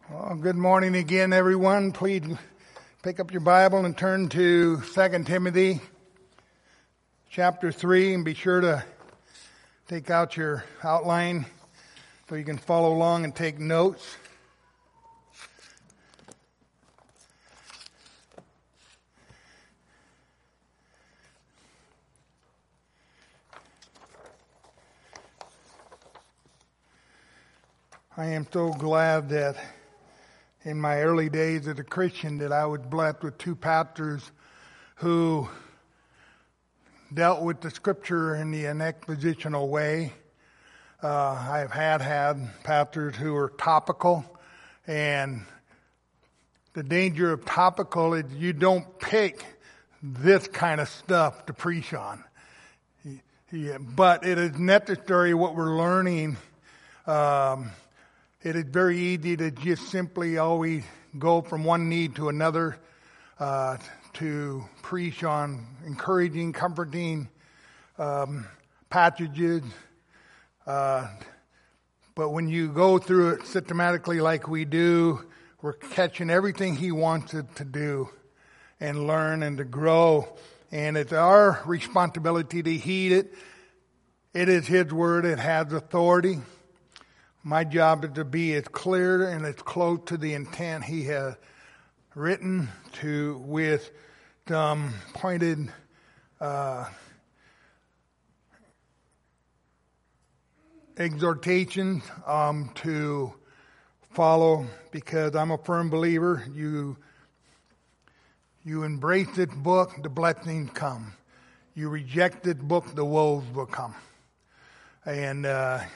Well, good morning again, everyone. Please pick up your Bible and turn to 2 Timothy chapter 3, and be sure to take out your outline so you can follow along and take notes. I am so glad that in my early days as a Christian that I was blessed with two pastors who dealt with the Scripture in an expositional way. I've had pastors who are topical, and the danger of topical is you don't pick this kind of stuff to preach on. But it is necessary what we're learning. It is very easy to just simply always go from one need to another to preach on encouraging, comforting passages. But when you go through it systematically like we do, we're catching everything he wants it to do and learn and to grow. And it's our responsibility to heed it. It is his word. It has authority. My job is to be as clear and as close to the intent he has written to with some pointed exhortations to follow, because I'm a firm believer. You embrace this book, the blessings come. You reject this book, the woes will come. And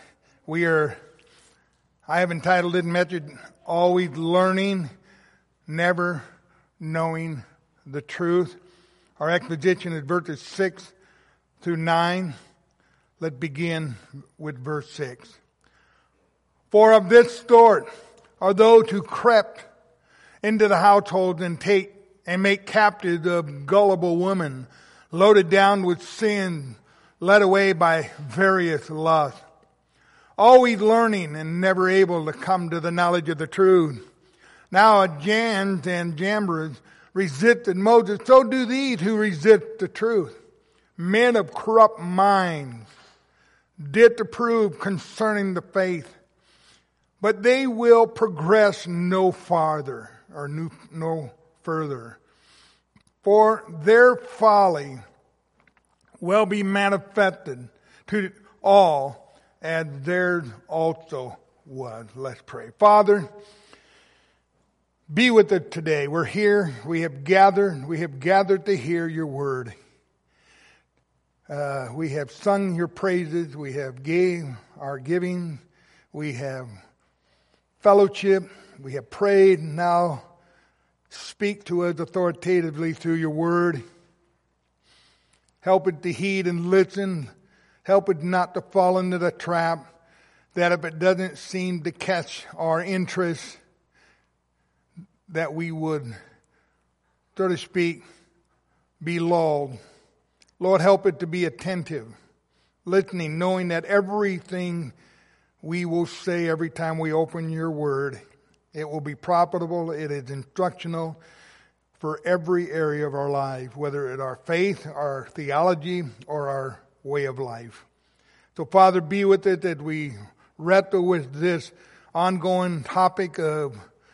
I have entitled this message, Always Learning, Never Knowing the Truth. Our exposition is verses 6 through 9. Let's begin with verse 6. For of this sort are those who crept into the household and make captive the gullible woman, loaded down with sin, led away by various lusts. Always learning and never able to come to the knowledge of the truth. Now Jannes and Jambres resisted Moses, so do these who resist the truth. Men of corrupt minds did to prove concerning the faith, but they will progress no farther or no further. For their folly will be manifested to all, as theirs also was. Let's pray. Father, be with us today. We're here. We have gathered to hear your word. We have sung your praises. We have gave our giving. We have fellowship. We have prayed. Now speak to us authoritatively through your word. Help it to heed and listen. Help it not to fall into the trap that if it doesn't seem to catch our interest, that we would, so to speak, be lulled. Lord, help it to be attentive, listening, knowing that everything we will say every time we open your word, it will be profitable, it is instructional for every area of our life, whether it's our faith, our theology, or our way of life. So, Father, be with it that we wrestle with this ongoing topic of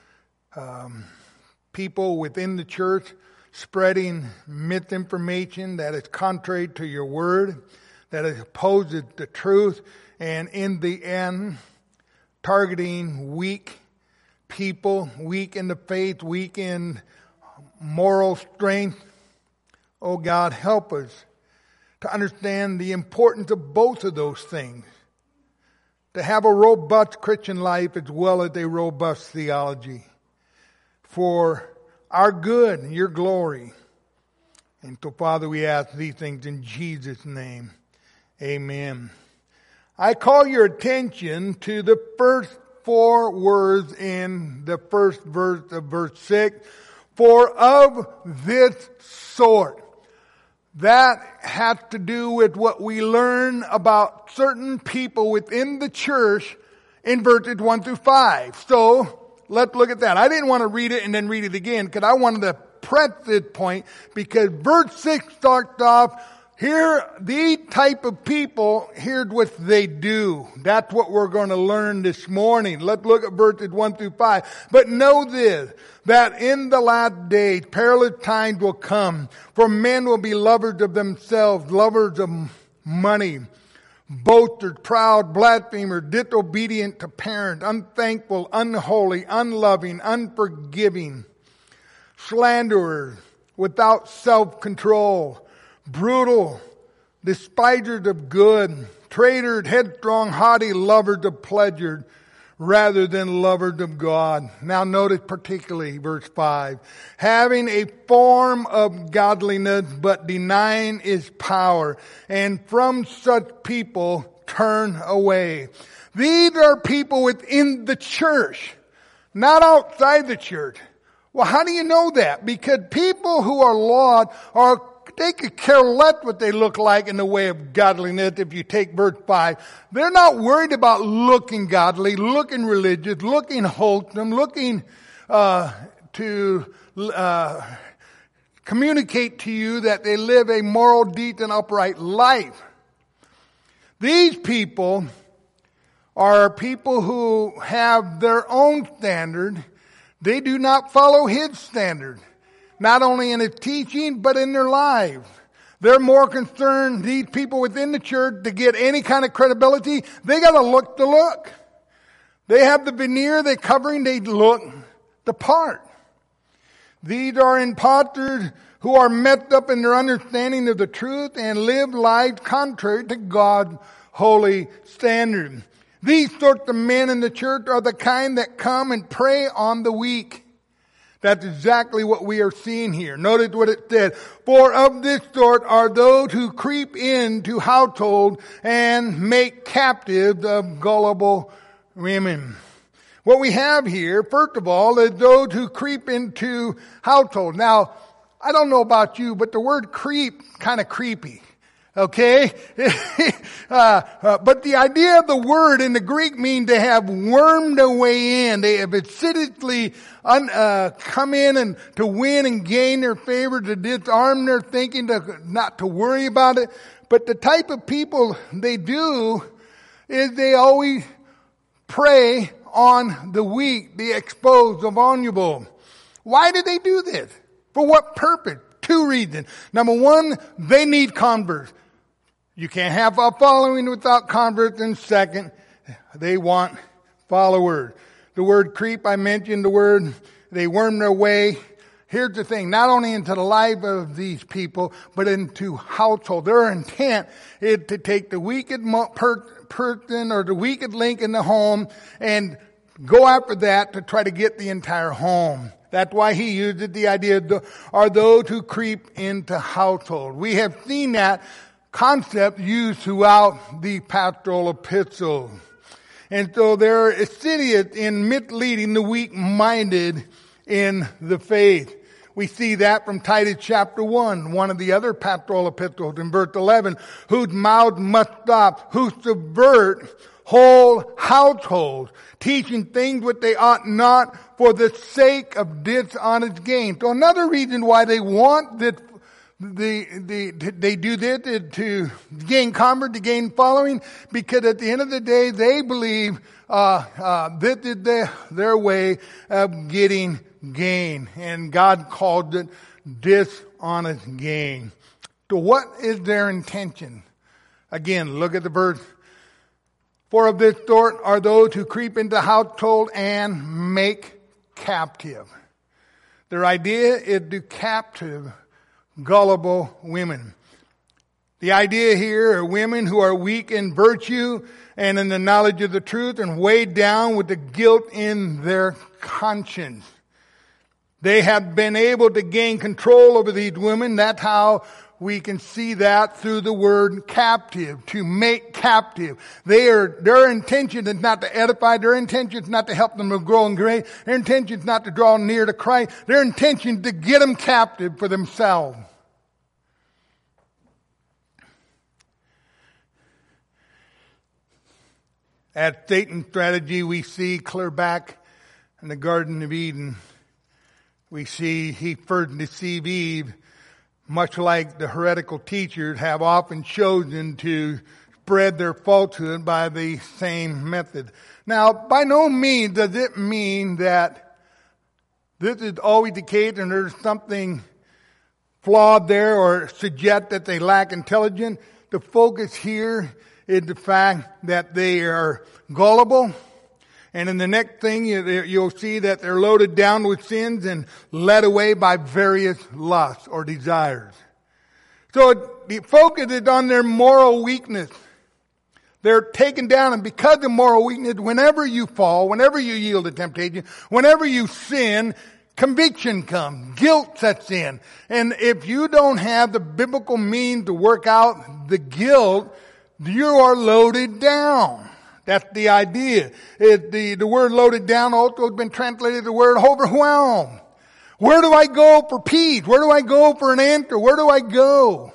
people within the church spreading misinformation that is contrary to your word, that opposes the truth, and in the end, targeting weak people, weak in the faith, weak in moral strength. Oh God, help us to understand the importance of both of those things. To have a robust Christian life as well as a robust theology. For our good and your glory. And so, Father, we ask these things in Jesus' name. Amen. I call your attention to the first four words in the first verse of verse 6. For of this sort. That has to do with what we learn about certain people within the church in verses 1 through 5. So, let's look at that. I didn't want to read it and then read it again because I wanted to press this point because verse 6 starts off, here, the type of people, here's what they do. That's what we're going to learn this morning. Let's look at verses 1 through 5. But know this, that in the last days, perilous times will come, for men will be lovers of themselves, lovers of money, boasters, proud, blasphemers, disobedient to parents, unthankful, unholy, unloving, unforgiving, slanderers, without self-control, brutal, despisers of good, traitors, headstrong, haughty, lovers of pleasure rather than lovers of God. Now notice particularly verse 5. Having a form of godliness but denying its power, and from such people turn away. These are people within the church, not outside the church. Well, how do you know that? Because people who are lost they could care less what they look like in the way of godliness. If you take verse 5, they're not worried about looking godly, looking religious, looking wholesome, looking to communicate to you that they live a moral, decent, upright life. These people are people who have their own standard. They do not follow his standard. Not only in his teaching, but in their lives. They're more concerned, these people within the church, to get any kind of credibility. They got to look the look. They have the veneer, they covering, they look the part. These are impostors who are messed up in their understanding of the truth and live lives contrary to God's holy standard. These sorts of men in the church are the kind that come and prey on the weak. That's exactly what we are seeing here. Notice what it said. For of this sort are those who creep into households and make captives of gullible women. What we have here, first of all, is those who creep into households. Now, I don't know about you, but the word creep, kind of creepy. Okay? But the idea of the word in the Greek means they have wormed their way in. They have assiduously come in and to win and gain their favor, to disarm their thinking, not to worry about it. But the type of people they do is they always prey on the weak, the exposed, the vulnerable. Why do they do this? For what purpose? Two reasons. Number one, they need converts. You can't have a following without converts. And second, they want followers. The word creep, I mentioned the word, they worm their way. Here's the thing, not only into the life of these people, but into household. Their intent is to take the weakest person or the weakest link in the home and go after that to try to get the entire home. That's why he used the idea are those who creep into household. We have seen that concept used throughout the pastoral epistle. And so they're assiduous in misleading the weak-minded in the faith. We see that from Titus chapter 1, one of the other pastoral epistles in verse 11, whose mouths must stop, who subvert whole households, teaching things which they ought not for the sake of dishonest gain. So another reason why they want this, they do this is to gain convert, to gain following, because at the end of the day, they believe this is their way of getting gain, and God called it dishonest gain. So what is their intention? Again, look at the verse. For of this sort are those who creep into household and make captive. Their idea is to captive gullible women. The idea here are women who are weak in virtue and in the knowledge of the truth and weighed down with the guilt in their conscience. They have been able to gain control over these women. That's how we can see that through the word captive, to make captive. Their intention is not to edify. Their intention is not to help them to grow in grace. Their intention is not to draw near to Christ. Their intention is to get them captive for themselves. At Satan's strategy, we see clear back in the Garden of Eden, we see he first deceived Eve, much like the heretical teachers have often chosen to spread their falsehood by the same method. Now, by no means does it mean that this is always the case and there's something flawed there or suggest that they lack intelligence. The focus here is the fact that they are gullible. And in the next thing, you'll see that they're loaded down with sins and led away by various lusts or desires. So the focus is on their moral weakness. They're taken down, and because of moral weakness, whenever you fall, whenever you yield to temptation, whenever you sin, conviction comes, guilt sets in. And if you don't have the biblical means to work out the guilt, you are loaded down. That's the idea. The word loaded down also has been translated the word overwhelmed. Where do I go for peace? Where do I go for an answer? Where do I go?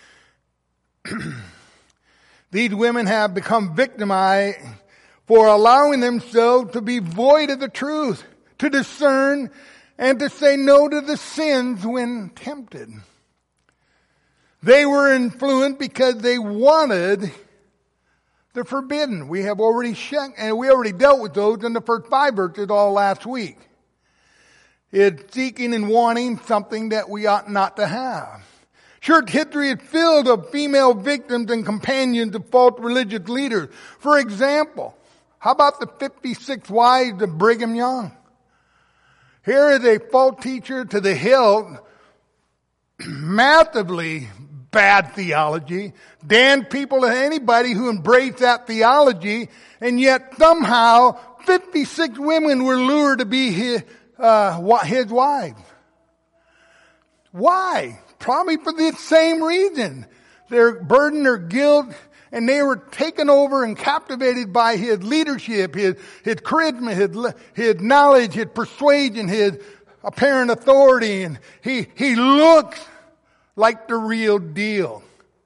These women have become victimized for allowing themselves to be void of the truth, to discern, and to say no to the sins when tempted. They were influenced because they wanted the forbidden. We have already we already dealt with those in the first 5 verses all last week. It's seeking and wanting something that we ought not to have. Church history is filled of female victims and companions of false religious leaders. For example, how about the 56 wives of Brigham Young? Here is a false teacher to the hilt, massively bad theology, damned people and anybody who embraced that theology, and yet somehow 56 women were lured to be his wives. Why? Probably for the same reason. Their burden, their guilt, and they were taken over and captivated by his leadership, his charisma, his knowledge, his persuasion, his apparent authority, and he looks like the real deal.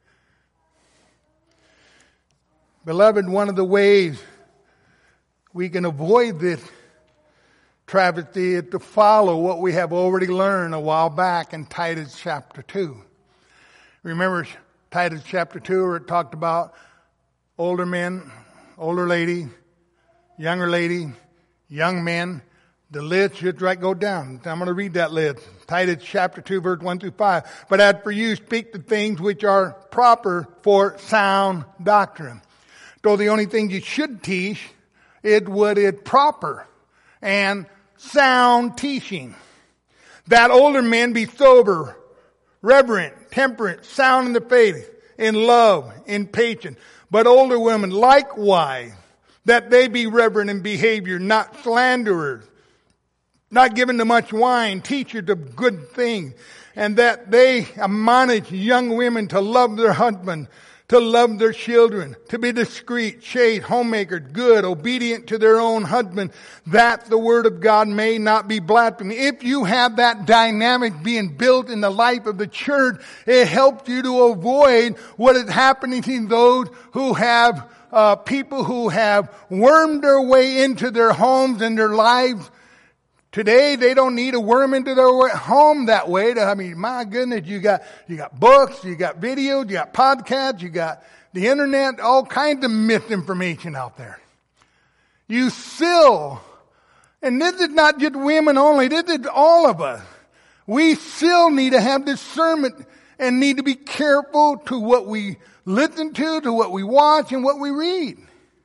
Beloved, one of the ways we can avoid this travesty is to follow what we have already learned a while back in Titus chapter 2. Remember Titus chapter 2 where it talked about older men, older lady, younger lady, young men. The list should go down. I'm going to read that list. Titus chapter 2 verse 1 through 5. But as for you, speak the things which are proper for sound doctrine. So the only thing you should teach is what is proper and sound teaching. That older men be sober, reverent, temperate, sound in the faith, in love, in patience. But older women likewise, that they be reverent in behavior, not slanderers, not given to much wine, teachers of good things, and that they admonish young women to love their husband, to love their children, to be discreet, chaste, homemakers, good, obedient to their own husband, that the word of God may not be blasphemed. If you have that dynamic being built in the life of the church, it helps you to avoid what is happening to those who have people who have wormed their way into their homes and their lives. Today, they don't need to worm into their home that way. My goodness, you got books, you got videos, you got podcasts, you got the internet, all kinds of misinformation out there. You still, and this is not just women only, this is all of us. We still need to have discernment and need to be careful to what we listen to what we watch, and what we read.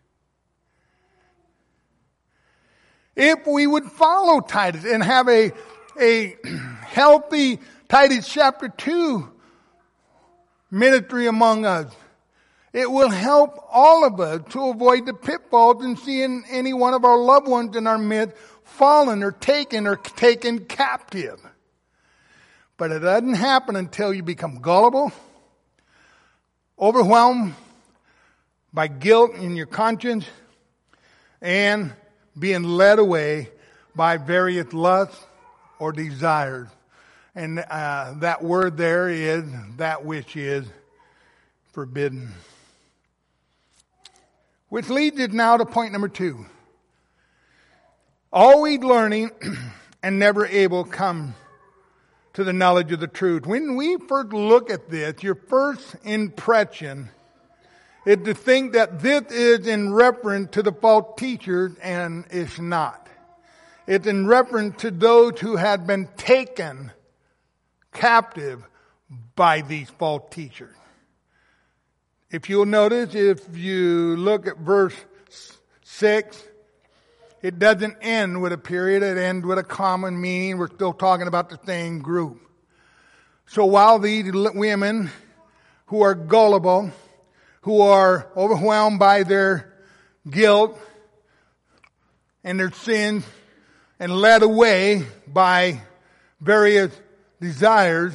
If we would follow Titus and have a healthy Titus chapter 2 ministry among us, it will help all of us to avoid the pitfalls in seeing any one of our loved ones in our midst fallen or taken captive. But it doesn't happen until you become gullible, overwhelmed by guilt in your conscience, and being led away by various lusts or desires. And that word there is that which is forbidden. Which leads us now to point number 2. always learning and never able to come to the knowledge of the truth. When we first look at this, your first impression is to think that this is in reference to the false teachers, and it's not. It's in reference to those who had been taken captive by these false teachers. If you'll notice, if you look at verse 6, it doesn't end with a period. It ends with a common meaning. We're still talking about the same group. So while these women who are gullible, who are overwhelmed by their guilt and their sins and led away by various desires,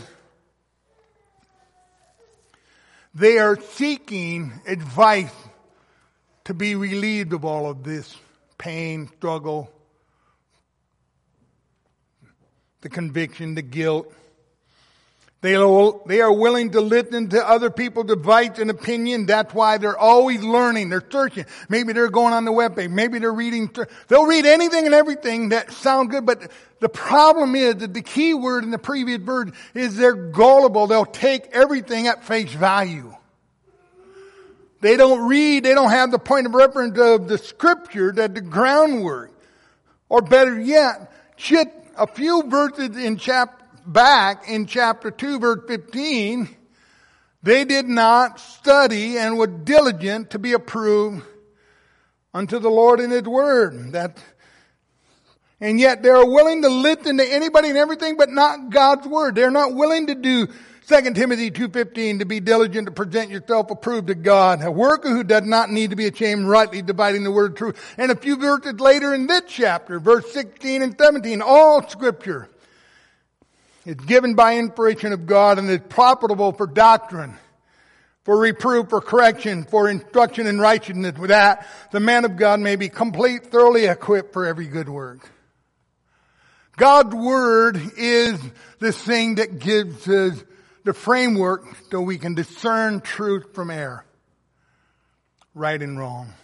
they are seeking advice to be relieved of all of this pain, struggle, the conviction, the guilt. They are willing to listen to other people's advice and opinion. That's why they're always learning. They're searching. Maybe they're going on the webpage. Maybe they're reading. They'll read anything and everything that sounds good. But the problem is that the key word in the previous verse is they're gullible. They'll take everything at face value. They don't read. They don't have the point of reference of the scripture, that the groundwork. Or better yet, just a few verses back in chapter 2, verse 15, they did not study and were diligent to be approved unto the Lord in His word. And yet they are willing to listen to anybody and everything, but not God's word. They're not willing to do 2 Timothy 2:15, to be diligent to present yourself approved to God, a worker who does not need to be ashamed, rightly dividing the word of truth. And a few verses later in this chapter, verse 16 and 17, all scripture is given by inspiration of God and is profitable for doctrine, for reproof, for correction, for instruction in righteousness, with that the man of God may be complete, thoroughly equipped for every good work. God's word is the thing that gives us the framework so we can discern truth from error, right and wrong.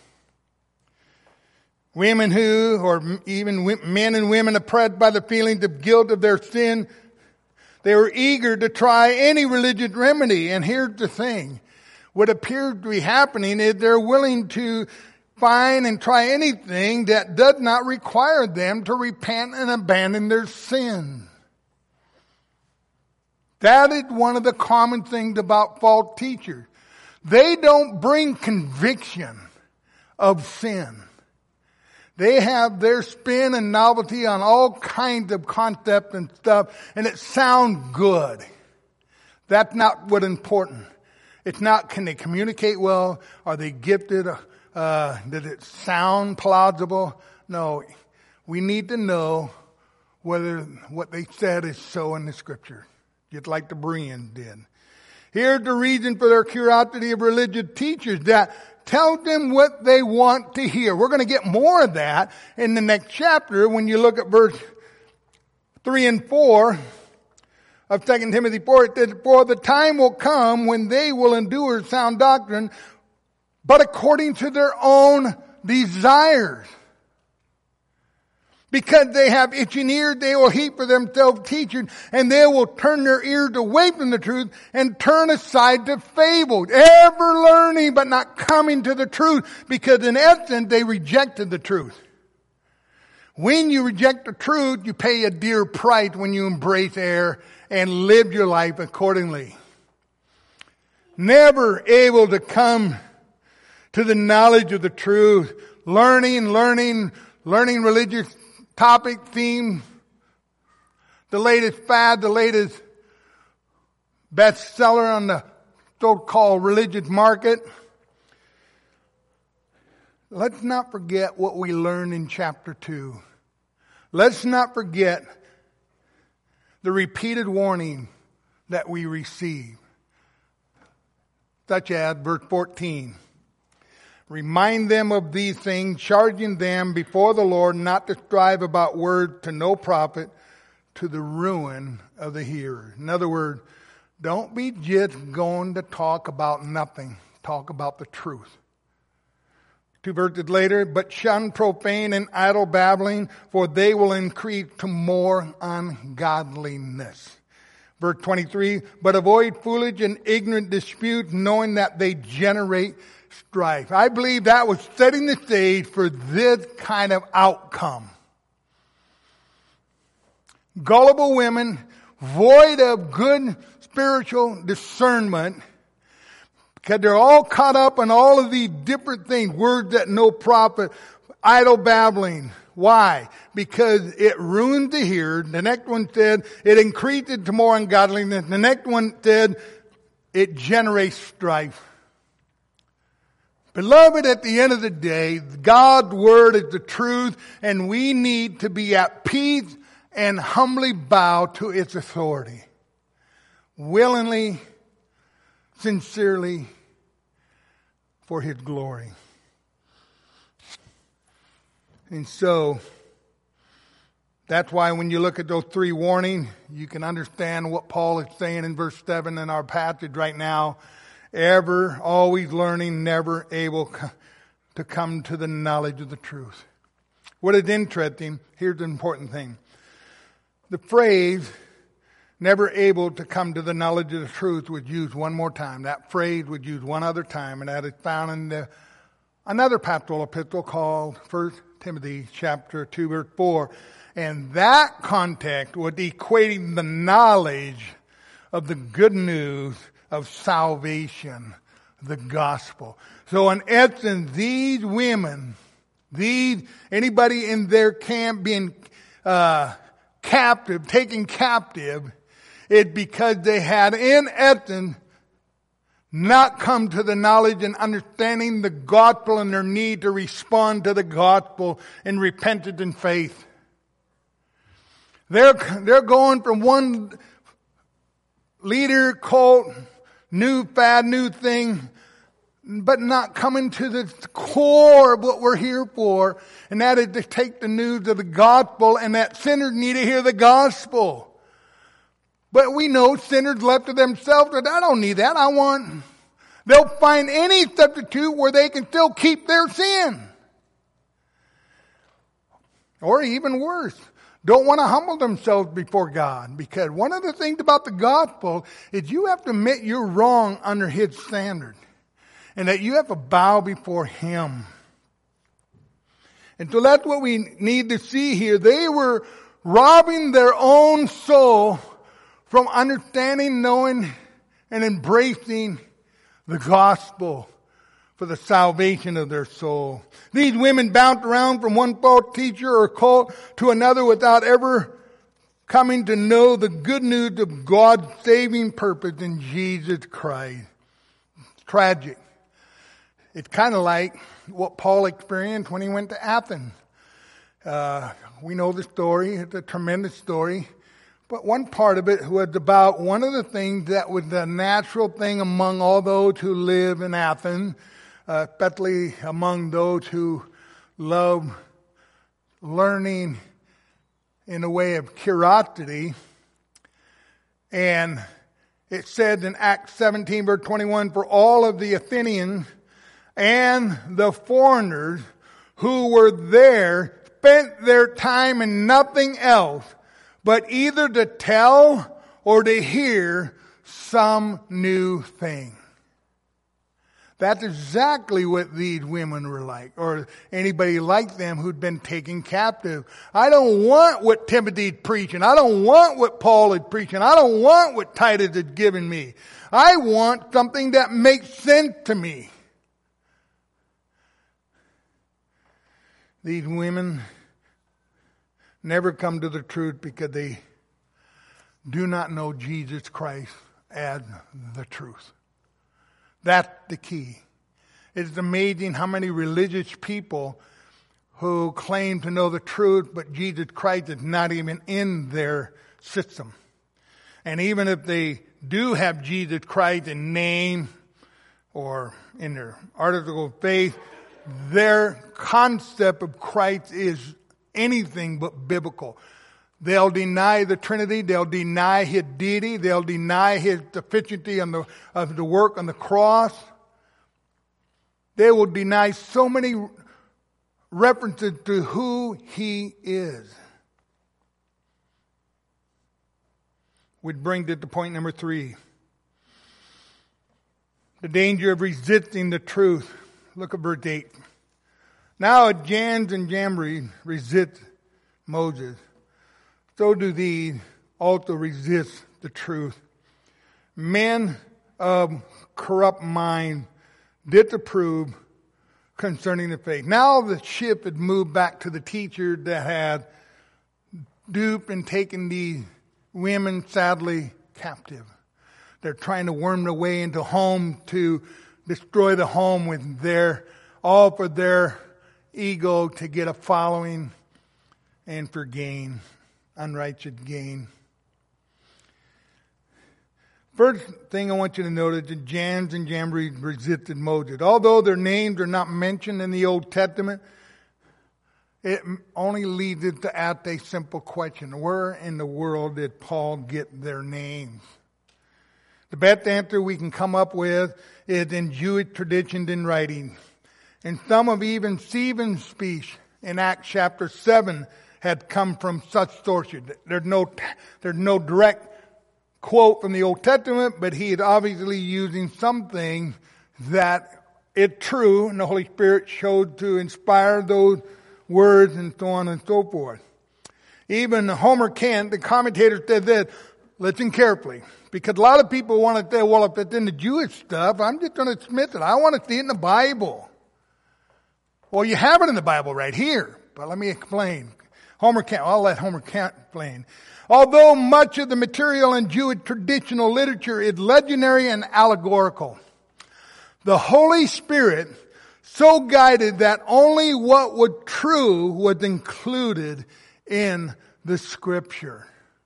Women who, or even men and women oppressed by the feelings of guilt of their sin, they were eager to try any religious remedy. And here's the thing. What appears to be happening is they're willing to find and try anything that does not require them to repent and abandon their sin. That is one of the common things about false teachers. They don't bring conviction of sin. They have their spin and novelty on all kinds of concepts and stuff, and it sounds good. That's not what's important. It's not, can they communicate well? Are they gifted? Does it sound plausible? No. We need to know whether what they said is so in the scripture, just like the Bereans did. Here's the reason for their curiosity of religious teachers, that tell them what they want to hear. We're going to get more of that in the next chapter when you look at verse 3 and 4 of 2 Timothy 4. It says, for the time will come when they will endure sound doctrine, but according to their own desires. Because they have itching ears, they will heap for themselves teachers, and they will turn their ears away from the truth and turn aside to fables, ever learning but not coming to the truth, because in essence they rejected the truth. When you reject the truth, you pay a dear price when you embrace error and live your life accordingly. Never able to come to the knowledge of the truth, learning religious topic, theme, the latest fad, the latest bestseller on the so-called religious market. Let's not forget what we learned in chapter 2. Let's not forget the repeated warning that we receive, such as verse 14. Remind them of these things, charging them before the Lord not to strive about words to no profit, to the ruin of the hearer. In other words, don't be just going to talk about nothing. Talk about the truth. 2 verses later, but shun profane and idle babbling, for they will increase to more ungodliness. Verse 23, but avoid foolish and ignorant disputes, knowing that they generate strife. I believe that was setting the stage for this kind of outcome. Gullible women, void of good spiritual discernment, because they're all caught up in all of these different things, words that no profit, idle babbling. Why? Because it ruins the hearer. The next one said it increases to more ungodliness. The next one said it generates strife. Beloved, at the end of the day, God's word is the truth, and we need to be at peace and humbly bow to its authority. Willingly, sincerely, for His glory. And so, that's why when you look at those three warnings, you can understand what Paul is saying in verse 7 in our passage right now. Ever, always learning, never able to come to the knowledge of the truth. What is interesting, here's the important thing. The phrase, never able to come to the knowledge of the truth, was used one more time. That phrase was used one other time, and that is found in another pastoral epistle called 1 Timothy chapter 2, verse 4. And that context was equating the knowledge of the good news of salvation, the gospel. So in essence, these women, anybody in their camp being captive, taken captive, it's because they had in essence not come to the knowledge and understanding the gospel and their need to respond to the gospel in repentance and faith. They're going from one leader, cult, new fad, new thing, but not coming to the core of what we're here for, and that is to take the news of the gospel, and that sinners need to hear the gospel. But we know sinners left to themselves that I don't need that. They'll find any substitute where they can still keep their sin. Or even worse, don't want to humble themselves before God. Because one of the things about the gospel is you have to admit you're wrong under His standard. And that you have to bow before Him. And so that's what we need to see here. They were robbing their own soul from understanding, knowing, and embracing the gospel for the salvation of their soul. These women bounced around from one false teacher or cult to another without ever coming to know the good news of God's saving purpose in Jesus Christ. It's tragic. It's kind of like what Paul experienced when he went to Athens. We know the story. It's a tremendous story. But one part of it was about one of the things that was the natural thing among all those who live in Athens, especially among those who love learning in a way of curiosity. And it said in Acts 17, verse 21, for all of the Athenians and the foreigners who were there spent their time in nothing else but either to tell or to hear some new thing. That's exactly what these women were like, or anybody like them who'd been taken captive. I don't want what Timothy's preaching. I don't want what Paul is preaching. I don't want what Titus has given me. I want something that makes sense to me. These women never come to the truth because they do not know Jesus Christ as the truth. That's the key. It's amazing how many religious people who claim to know the truth, but Jesus Christ is not even in their system. And even if they do have Jesus Christ in name or in their article of faith, their concept of Christ is anything but biblical. They'll deny the Trinity. They'll deny His deity. They'll deny His sufficiency of the work on the cross. they will deny so many references to who He is. Which brings it to point number 3. The danger of resisting the truth. Look at verse 8. Now Jannes and Jambres resist Moses. So do these also resist the truth. Men of corrupt mind disapprove concerning the faith. Now the ship had moved back to the teacher that had duped and taken these women sadly captive. They're trying to worm their way into home to destroy the home with all for their ego to get a following and for gain, unrighteous gain. First thing I want you to notice is Jannes and Jambres resisted Moses. Although their names are not mentioned in the Old Testament, it only leads us to ask a simple question. Where in the world did Paul get their names? The best answer we can come up with is in Jewish traditions and writing. And some of even Stephen's speech in Acts chapter 7 had come from such sources. There's no direct quote from the Old Testament, but he is obviously using something that is true, and the Holy Spirit showed to inspire those words and so on and so forth. Even Homer Kent, the commentator, said this. Listen carefully. Because a lot of people want to say, well, if it's in the Jewish stuff, I'm just going to dismiss it. I want to see it in the Bible. Well, you have it in the Bible right here. But let me explain. I'll let Homer Kent explain. Although much of the material in Jewish traditional literature is legendary and allegorical, the Holy Spirit so guided that only what was true was included in the Scripture.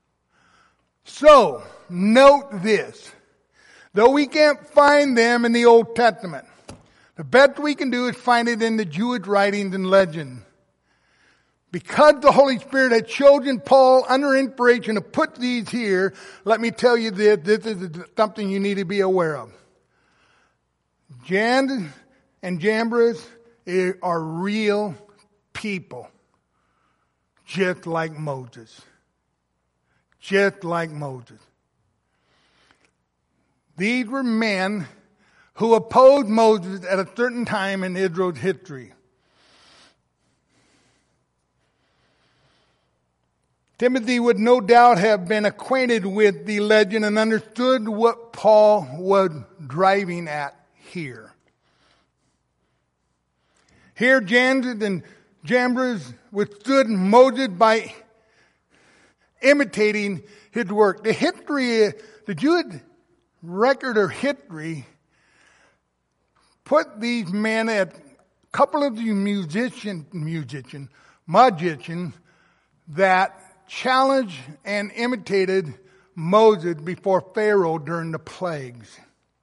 So, note this. Though we can't find them in the Old Testament, the best we can do is find it in the Jewish writings and legend. Because the Holy Spirit had chosen Paul under inspiration to put these here, let me tell you this is something you need to be aware of. Jannes and Jambres are real people, just like Moses. Just like Moses. These were men who opposed Moses at a certain time in Israel's history. Timothy would no doubt have been acquainted with the legend and understood what Paul was driving at here. Here, Jannes and Jambres withstood Moses by imitating his work. The Jewish record or history put these men at a couple of the magicians that challenged and imitated Moses before Pharaoh during the plagues.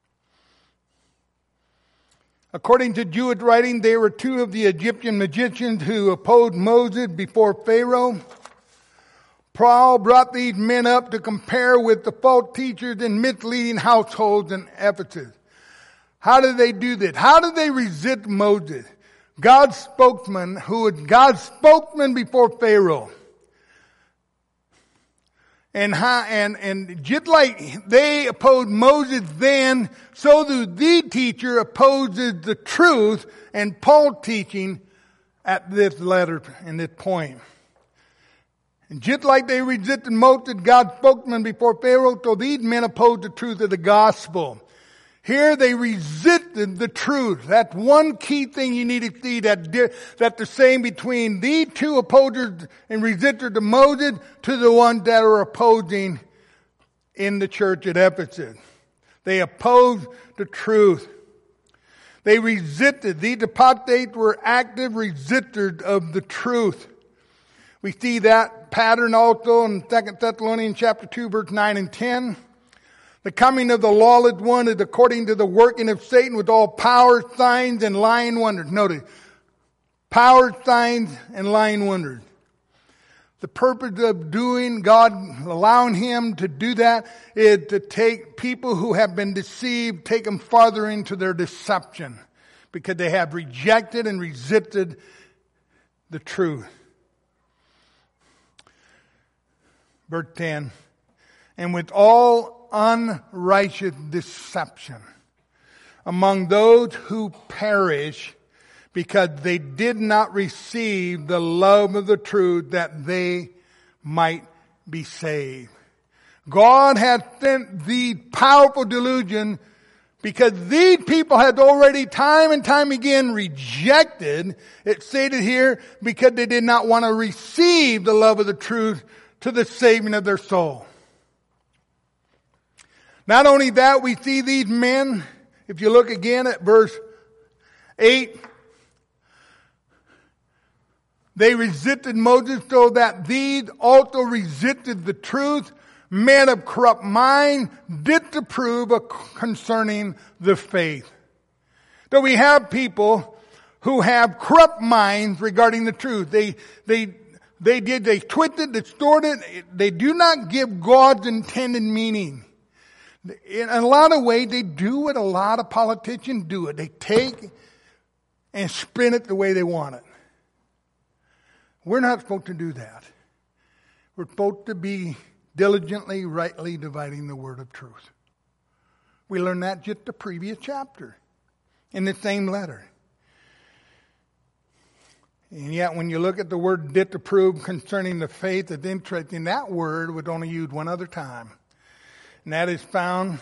According to Jewish writing, there were two of the Egyptian magicians who opposed Moses before Pharaoh. Paul brought these men up to compare with the false teachers in misleading households in Ephesus. How did they do this? How did they resist Moses, God's spokesman, who was God's spokesman before Pharaoh? And just like they opposed Moses then, so do the teacher opposes the truth and Paul's teaching at this letter and this point. And just like they resisted Moses, God's spokesman before Pharaoh, so these men opposed the truth of the gospel. Here they resisted the truth. That's one key thing you need to see, that the same between these two opposers and resistors to Moses to the ones that are opposing in the church at Ephesus. They opposed the truth. They resisted. These apostates were active resistors of the truth. We see that pattern also in 2 Thessalonians chapter 2, verse 9 and 10. The coming of the lawless one is according to the working of Satan with all power, signs, and lying wonders. Notice, power, signs, and lying wonders. The purpose of God allowing him to do that is to take people who have been deceived, take them farther into their deception. because they have rejected and resisted the truth. Verse 10, and with all unrighteous deception among those who perish, because they did not receive the love of the truth that they might be saved. God had sent the powerful delusion because these people had already time and time again rejected, it's stated here, because they did not want to receive the love of the truth to the saving of their soul. Not only that, we see these men, if you look again at verse 8, they resisted Moses so that these also resisted the truth, men of corrupt mind, disapprove concerning the faith. So we have people who have corrupt minds regarding the truth. They twist it, distort it. They do not give God's intended meaning. In a lot of ways, they do what a lot of politicians do it. They take and spin it the way they want it. We're not supposed to do that. We're supposed to be diligently, rightly dividing the word of truth. We learned that just the previous chapter in the same letter. And yet when you look at the word disapprove concerning the faith, it's interesting. That word was only used one other time. And that is found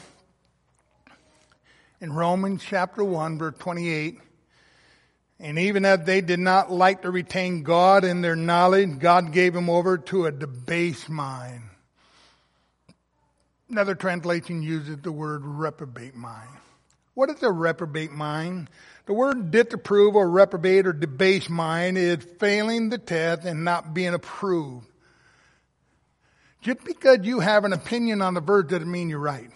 in Romans chapter 1, verse 28. And even as they did not like to retain God in their knowledge, God gave them over to a debased mind. Another translation uses the word reprobate mind. What is a reprobate mind? The word disapprove or reprobate or debased mind is failing the test and not being approved. Just because you have an opinion on the verse doesn't mean you're right.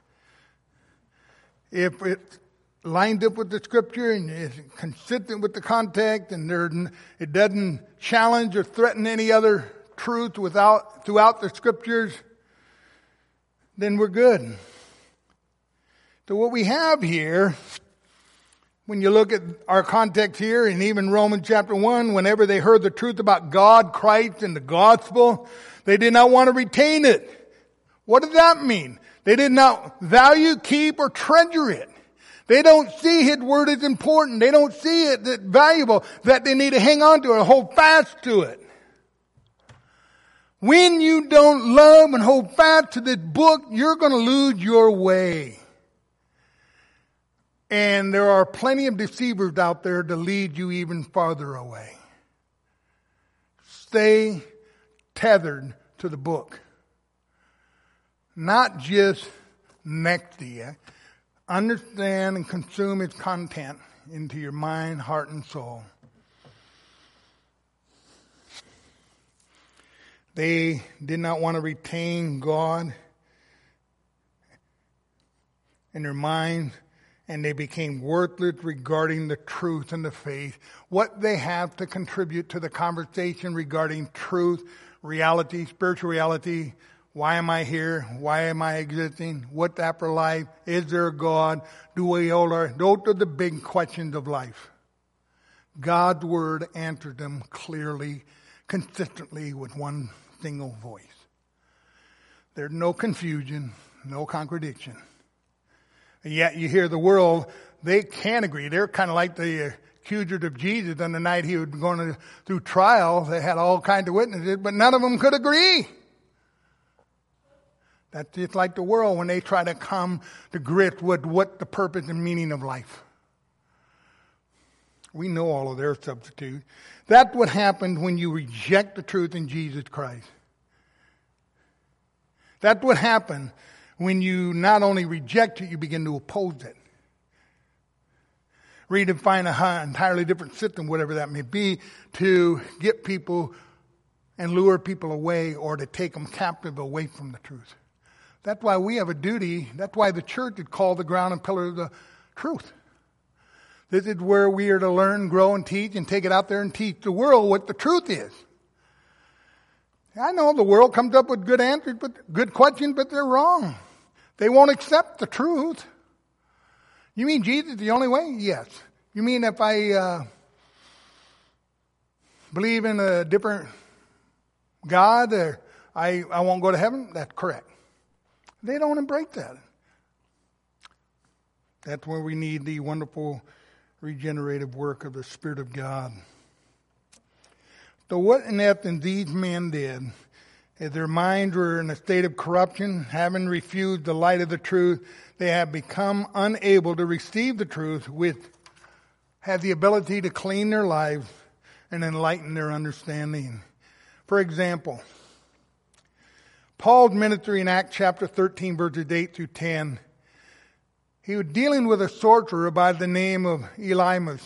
If it's lined up with the scripture and is consistent with the context and it doesn't challenge or threaten any other truth throughout the scriptures, then we're good. So what we have here, when you look at our context here, and even Romans chapter 1, whenever they heard the truth about God, Christ, and the gospel, they did not want to retain it. What does that mean? They did not value, keep, or treasure it. They don't see His word as important. They don't see it as valuable that they need to hang on to it or hold fast to it. When you don't love and hold fast to this book, you're going to lose your way. And there are plenty of deceivers out there to lead you even farther away. Stay tethered to the book. Not just next to you. Understand and consume its content into your mind, heart, and soul. They did not want to retain God in their minds, and they became worthless regarding the truth and the faith. What they have to contribute to the conversation regarding truth, reality, spiritual reality. Why am I here? Why am I existing? What's after life? Is there a God? Do we all are? Those are the big questions of life. God's word answers them clearly, consistently with one single voice. There's no confusion, no contradiction. And yet you hear the world, they can't agree. They're kind of like the accusers of Jesus on the night he was going through trial. They had all kinds of witnesses, but none of them could agree. That's just like the world when they try to come to grips with what the purpose and meaning of life. We know all of their substitutes. That's what happens when you reject the truth in Jesus Christ. That's what happens when you not only reject it, you begin to oppose it. Redefine an entirely different system, whatever that may be, to get people and lure people away or to take them captive away from the truth. That's why we have a duty. That's why the church is called the ground and pillar of the truth. This is where we are to learn, grow, and teach, and take it out there and teach the world what the truth is. I know the world comes up with good answers, but good questions, but they're wrong. They won't accept the truth. You mean Jesus is the only way? Yes. You mean if I believe in a different God, I won't go to heaven? That's correct. They don't embrace that. That's where we need the wonderful regenerative work of the Spirit of God. So what in essence these men did, is their minds were in a state of corruption, having refused the light of the truth, they have become unable to receive the truth, which have the ability to clean their lives and enlighten their understanding. For example, Paul's ministry in Acts chapter 13, verses 8 through 10, he was dealing with a sorcerer by the name of Elymas.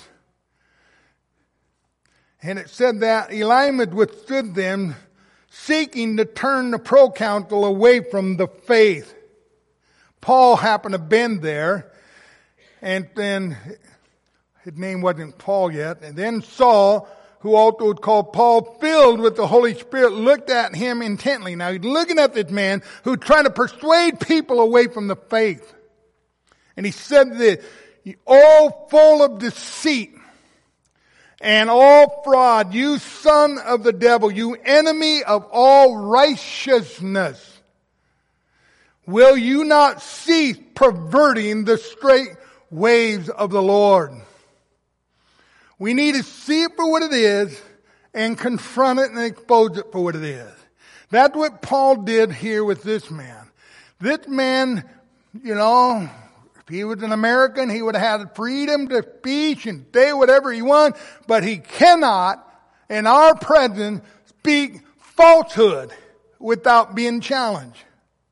And it said that Elymas withstood them, seeking to turn the proconsul away from the faith. Paul happened to been there, and then his name wasn't Paul yet, and then Saul, who also was called Paul, filled with the Holy Spirit, looked at him intently. Now he's looking at this man who tried to persuade people away from the faith. And he said this, all full of deceit and all fraud, you son of the devil, you enemy of all righteousness. Will you not cease perverting the straight ways of the Lord? We need to see it for what it is and confront it and expose it for what it is. That's what Paul did here with this man. This man, if he was an American, he would have had freedom to speak and say whatever he wants, but he cannot, in our presence, speak falsehood without being challenged.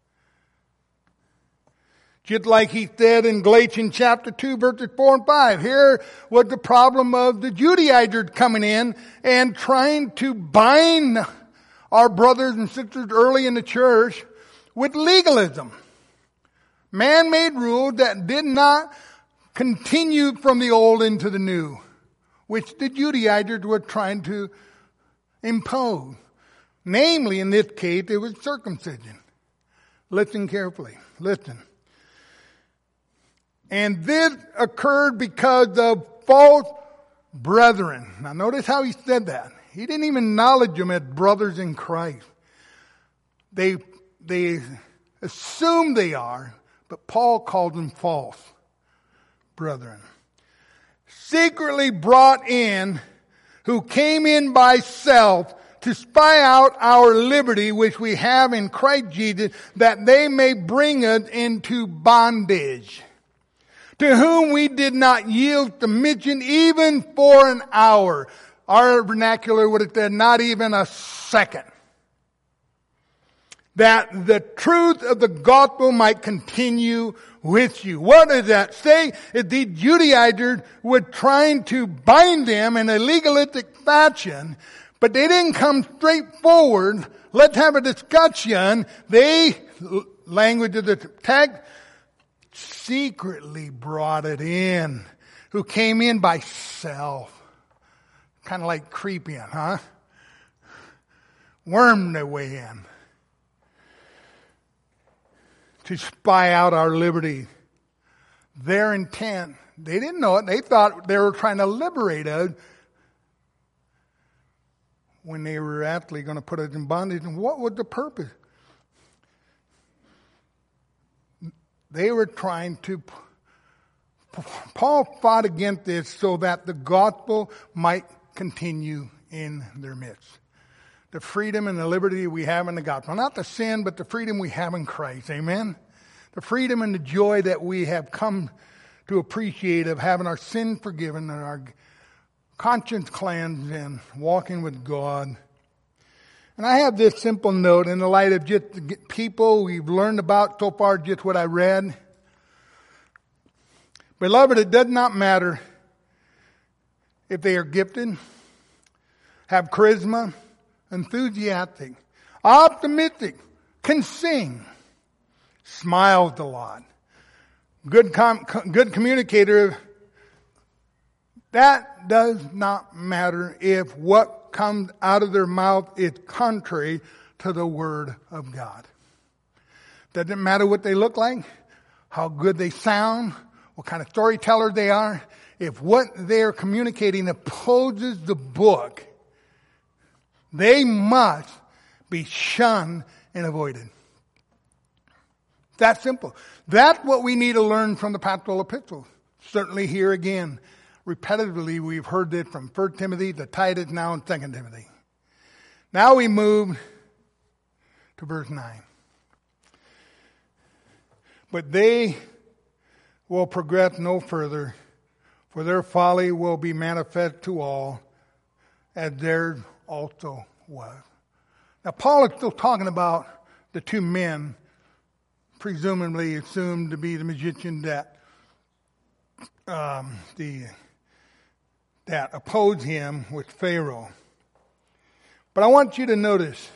Just like he said in Galatians chapter 2, verses 4 and 5. Here was the problem of the Judaizers coming in and trying to bind our brothers and sisters early in the church with legalism. Man-made rules that did not continue from the old into the new, which the Judaizers were trying to impose. Namely, in this case, it was circumcision. Listen carefully. Listen. And this occurred because of false brethren. Now notice how he said that. He didn't even acknowledge them as brothers in Christ. They assume they are, but Paul called them false brethren. Secretly brought in, who came in by stealth to spy out our liberty which we have in Christ Jesus, that they may bring us into bondage. To whom we did not yield submission even for an hour. Our vernacular would have said not even a second. That the truth of the gospel might continue with you. What does that say? If the Judaizers were trying to bind them in a legalistic fashion, but they didn't come straight forward, let's have a discussion. They, language of the text, secretly brought it in. Who came in by stealth. Kind of like creeping, huh? Wormed their way in. To spy out our liberty. Their intent, they didn't know it. They thought they were trying to liberate us when they were actually going to put us in bondage. And what was the purpose? They were trying to, Paul fought against this so that the gospel might continue in their midst. The freedom and the liberty we have in the gospel. Not the sin, but the freedom we have in Christ. Amen? The freedom and the joy that we have come to appreciate of having our sin forgiven and our conscience cleansed and walking with God. And I have this simple note in the light of just the people we've learned about so far, just what I read. Beloved, it does not matter if they are gifted, have charisma, enthusiastic, optimistic, can sing, smiles a lot, good communicator. That does not matter if what comes out of their mouth is contrary to the Word of God. Doesn't matter what they look like, how good they sound, what kind of storyteller they are. if what they're communicating opposes the book, they must be shunned and avoided. That simple. That's what we need to learn from the pastoral epistles. Certainly here again, repetitively, we've heard it from 1 Timothy to Titus, now in 2 Timothy. Now we move to verse 9. But they will progress no further, for their folly will be manifest to all, as theirs also was. Now Paul is still talking about the two men, presumably assumed to be the magician that opposed him with Pharaoh. But I want you to notice,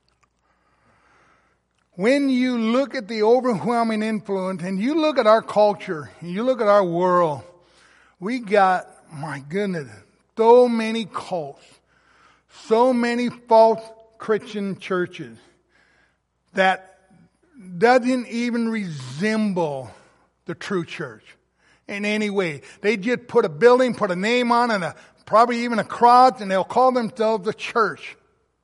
when you look at the overwhelming influence, and you look at our culture, and you look at our world, we got, my goodness, so many cults, so many false Christian churches that doesn't even resemble the true church in any way. They just put a building, put a name on, and probably even a cross, and they'll call themselves a church.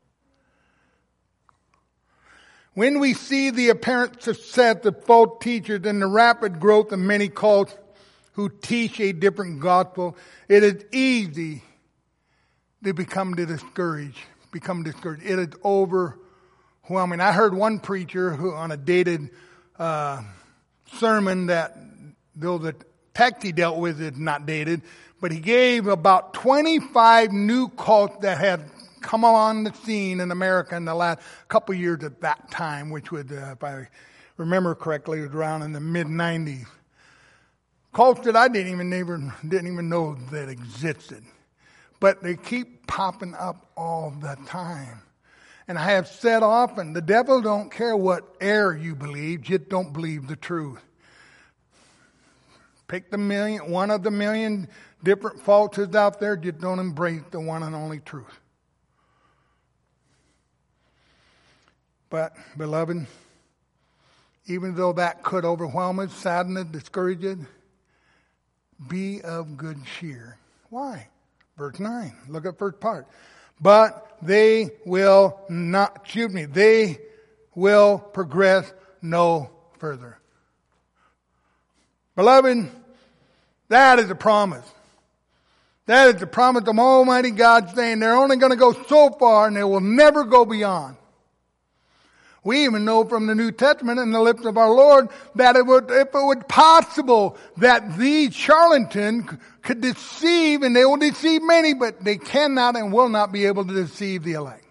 When we see the apparent success of false teachers and the rapid growth of many cults who teach a different gospel, it is easy to become discouraged. It is overwhelming. I heard one preacher who, on a dated sermon, that though the text he dealt with is not dated, but he gave about 25 new cults that had come on the scene in America in the last couple years at that time, which would, if I remember correctly, was around in the mid-90s. Cults that I didn't even know that existed. But they keep popping up all the time. And I have said often, the devil don't care what error you believe, just don't believe the truth. Pick one of the million different falsehoods out there, just don't embrace the one and only truth. But, beloved, even though that could overwhelm us, sadden us, discourage us, be of good cheer. Why? Verse 9. Look at first part. But they will progress no further. Beloved, that is a promise. That is the promise of Almighty God, saying they're only going to go so far and they will never go beyond. We even know from the New Testament and the lips of our Lord that if it was possible that these charlatans could deceive, and they will deceive many, but they cannot and will not be able to deceive the elect.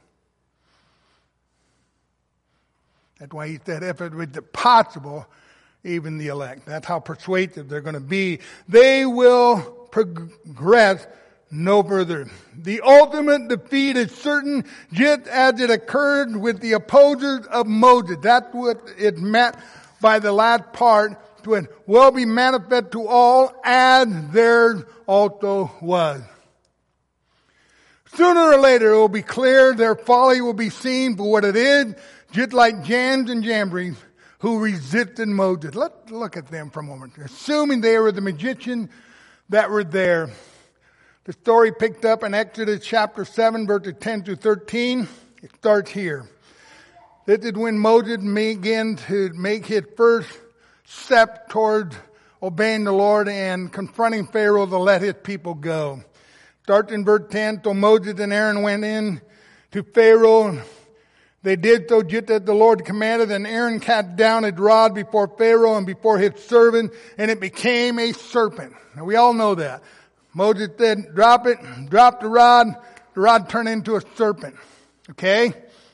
That's why he said if it was possible, even the elect. That's how persuasive they're going to be. They will progress no further. The ultimate defeat is certain, just as it occurred with the opposers of Moses. That's what it meant by the last part, when will be manifest to all, as theirs also was. Sooner or later it will be clear, their folly will be seen for what it is, just like Jannes and Jambres, who resisted Moses. Let's look at them for a moment. Assuming they were the magicians that were there. The story picked up in Exodus chapter 7, verses 10 through 13. It starts here. This is when Moses began to make his first step toward obeying the Lord and confronting Pharaoh to let his people go. Starts in verse 10. So Moses and Aaron went in to Pharaoh. They did so just as the Lord commanded, and Aaron cast down his rod before Pharaoh and before his servant, and it became a serpent. Now we all know that. Moses said, drop it, drop the rod turned into a serpent. Okay?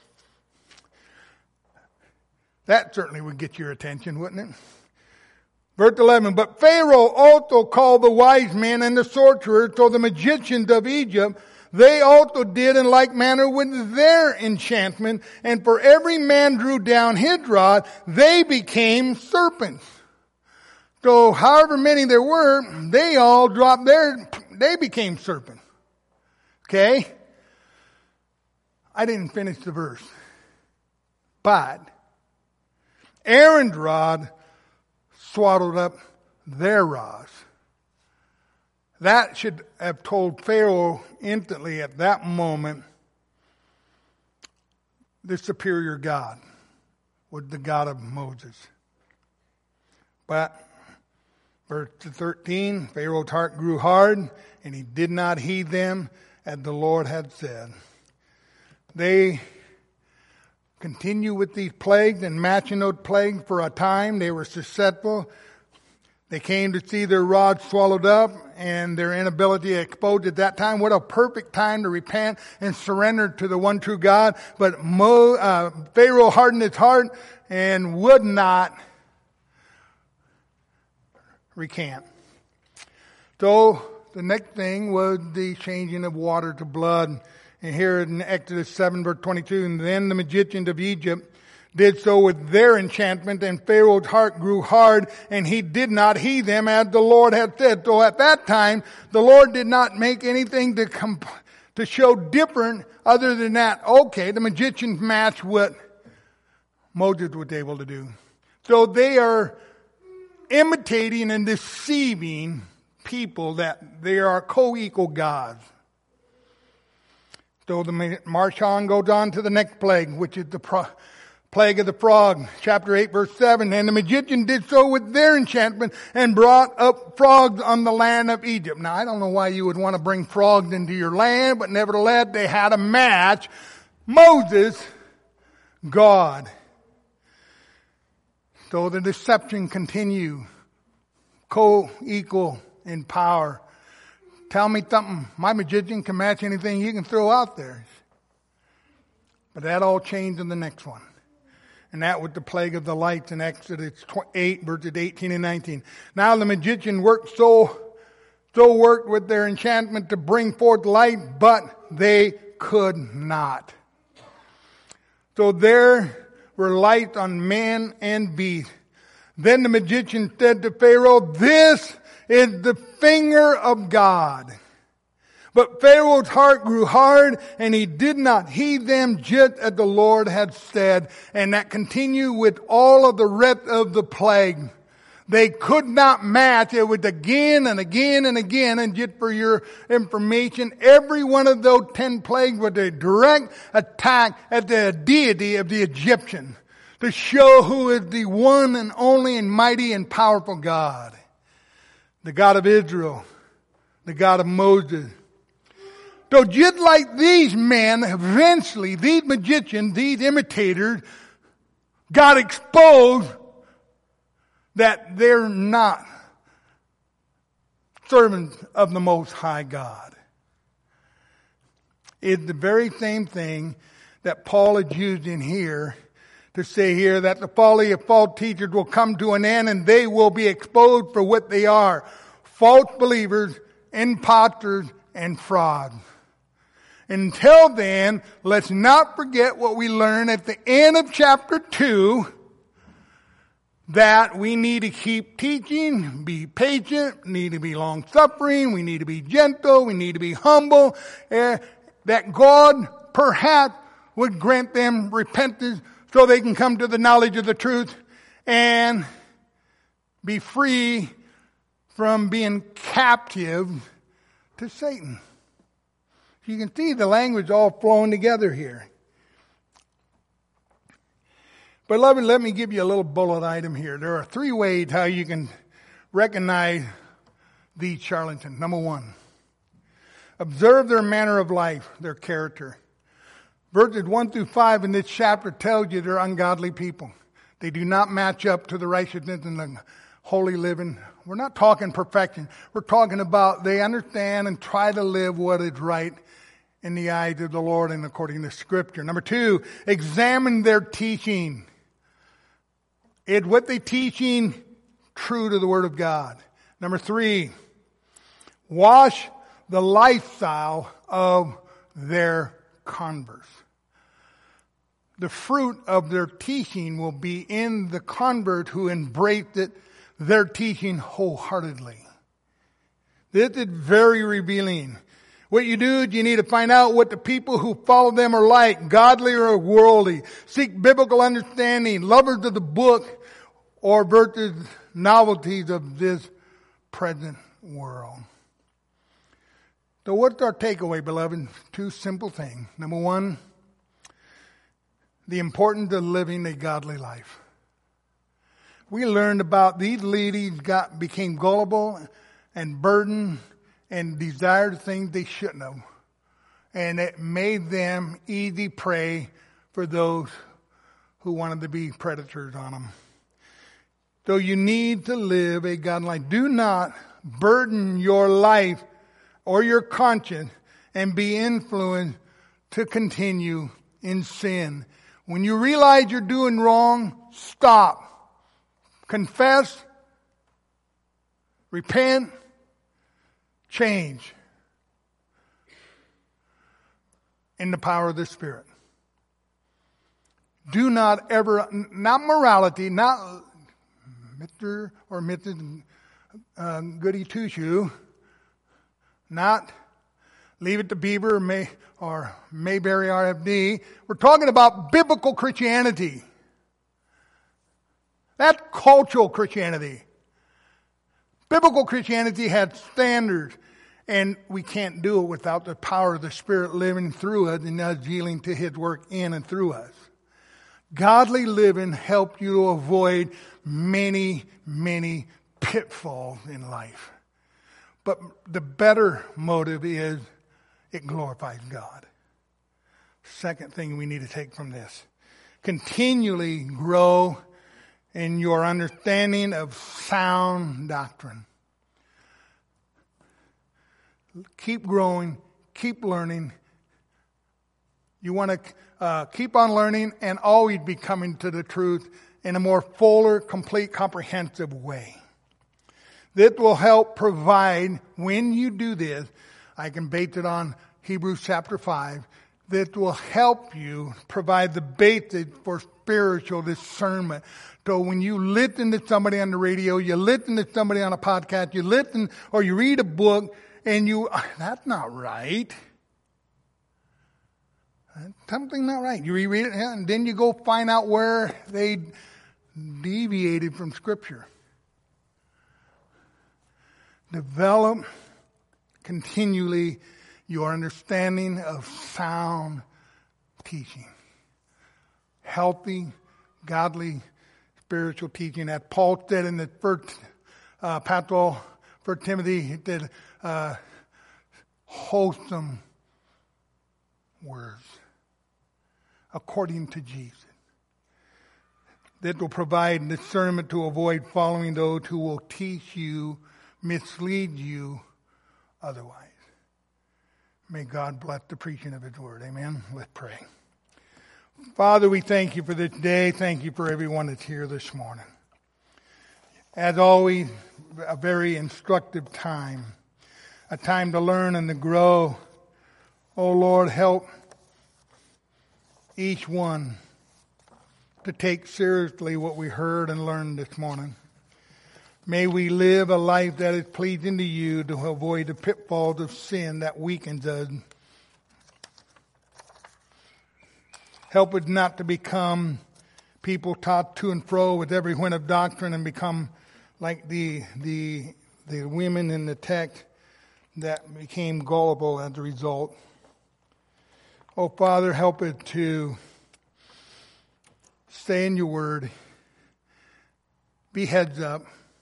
That certainly would get your attention, wouldn't it? Verse 11, but Pharaoh also called the wise men and the sorcerers, so the magicians of Egypt, they also did in like manner with their enchantment, and for every man drew down his rod, they became serpents. So however many there were, they all dropped they became serpents. Okay? I didn't finish the verse. But Aaron's rod swallowed up their rods. That should have told Pharaoh instantly at that moment the superior God was the God of Moses. But verse 13, Pharaoh's heart grew hard, and he did not heed them as the Lord had said. They continue with these plagues and matching those plagues for a time. They were successful. They came to see their rods swallowed up and their inability exposed at that time. What a perfect time to repent and surrender to the one true God. But Pharaoh hardened his heart and would not recant. So the next thing was the changing of water to blood. And here in Exodus 7 verse 22, and then the magicians of Egypt did so with their enchantment, and Pharaoh's heart grew hard, and he did not heed them as the Lord had said. So at that time, the Lord did not make anything to show different other than that. Okay, the magicians match what Moses was able to do. So they are imitating and deceiving people that they are co-equal gods. So the march on goes on to the next plague, which is the plague of the frog. Chapter 8 verse 7. And the magician did so with their enchantment and brought up frogs on the land of Egypt. Now I don't know why you would want to bring frogs into your land, but nevertheless they had a match. Moses, God. So the deception continued. Co-equal in power. Tell me something. My magician can match anything you can throw out there. But that all changed in the next one. And that was the plague of the lights in Exodus 8, verses 18 and 19. Now the magician worked worked with their enchantment to bring forth light, but they could not. So there were lights on man and beast. Then the magician said to Pharaoh, "This is the finger of God." But Pharaoh's heart grew hard, and he did not heed them, just as the Lord had said. And that continued with all of the rest of the plague. They could not match. It was again and again and again. And just for your information, every one of those 10 plagues was a direct attack at the deity of the Egyptian, to show who is the one and only and mighty and powerful God. The God of Israel, the God of Moses. So just like these men, eventually, these magicians, these imitators, got exposed that they're not servants of the Most High God. It's the very same thing that Paul is using here to say here that the folly of false teachers will come to an end, and they will be exposed for what they are: false believers, imposters, and frauds. Until then, let's not forget what we learned at the end of chapter 2, that we need to keep teaching, be patient, need to be long-suffering, we need to be gentle, we need to be humble, that God perhaps would grant them repentance so they can come to the knowledge of the truth and be free from being captive to Satan. You can see the language all flowing together here. Beloved, let me give you a little bullet item here. There are 3 ways how you can recognize these charlatans. Number 1, observe their manner of life, their character. Verses 1 through 5 in this chapter tells you they're ungodly people. They do not match up to the righteousness and the holy living. We're not talking perfection. We're talking about they understand and try to live what is right in the eyes of the Lord and according to Scripture. Number 2, examine their teaching. Is what they teaching true to the Word of God? Number 3, watch the lifestyle of their converts. The fruit of their teaching will be in the convert who embraced it, their teaching wholeheartedly. This is very revealing. What you do is you need to find out what the people who follow them are like, godly or worldly. Seek biblical understanding, lovers of the book, or versus novelties of this present world. So what's our takeaway, beloved? Two simple things. Number one, the importance of living a godly life. We learned about these ladies became gullible and burdened and desired things they shouldn't have. And it made them easy prey for those who wanted to be predators on them. So you need to live a godly life. Do not burden your life or your conscience and be influenced to continue in sin. When you realize you're doing wrong, stop. Confess. Repent. Change. In the power of the Spirit. Do not ever, not morality, not Mr. or Mrs. Goody Two-Shoe, not Leave It to Beaver or Mayberry RFD. We're talking about biblical Christianity. That's cultural Christianity. Biblical Christianity had standards, and we can't do it without the power of the Spirit living through us and us yielding to His work in and through us. Godly living helps you to avoid many, many pitfalls in life. But the better motive is it glorifies God. Second thing we need to take from this. Continually grow in your understanding of sound doctrine. Keep growing, keep learning. You want to keep on learning and always be coming to the truth in a more fuller, complete, comprehensive way. This will help provide, when you do this, I can base it on Hebrews chapter 5, this will help you provide the basis for spiritual discernment. So when you listen to somebody on the radio, you listen to somebody on a podcast, you listen or you read a book, and that's not right. Something not right. You reread it, and then you go find out where they deviated from Scripture. Develop continually your understanding of sound teaching. Healthy, godly, spiritual teaching. That Paul said in the first pastoral for Timothy, he did wholesome words according to Jesus. That will provide discernment to avoid following those who will teach you, mislead you otherwise. May God bless the preaching of His word. Amen. Let's pray. Father, we thank you for this day. Thank you for everyone that's here this morning. As always, a very instructive time. A time to learn and to grow. Oh Lord, help each one to take seriously what we heard and learned this morning. May we live a life that is pleasing to you to avoid the pitfalls of sin that weakens us. Help us not to become people taught to and fro with every wind of doctrine and become like the women in the text that became gullible as a result. Oh, Father, help us to stay in your word, be heads up,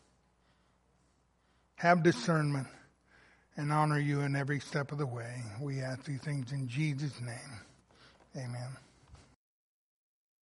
have discernment, and honor you in every step of the way. We ask these things in Jesus' name. Amen.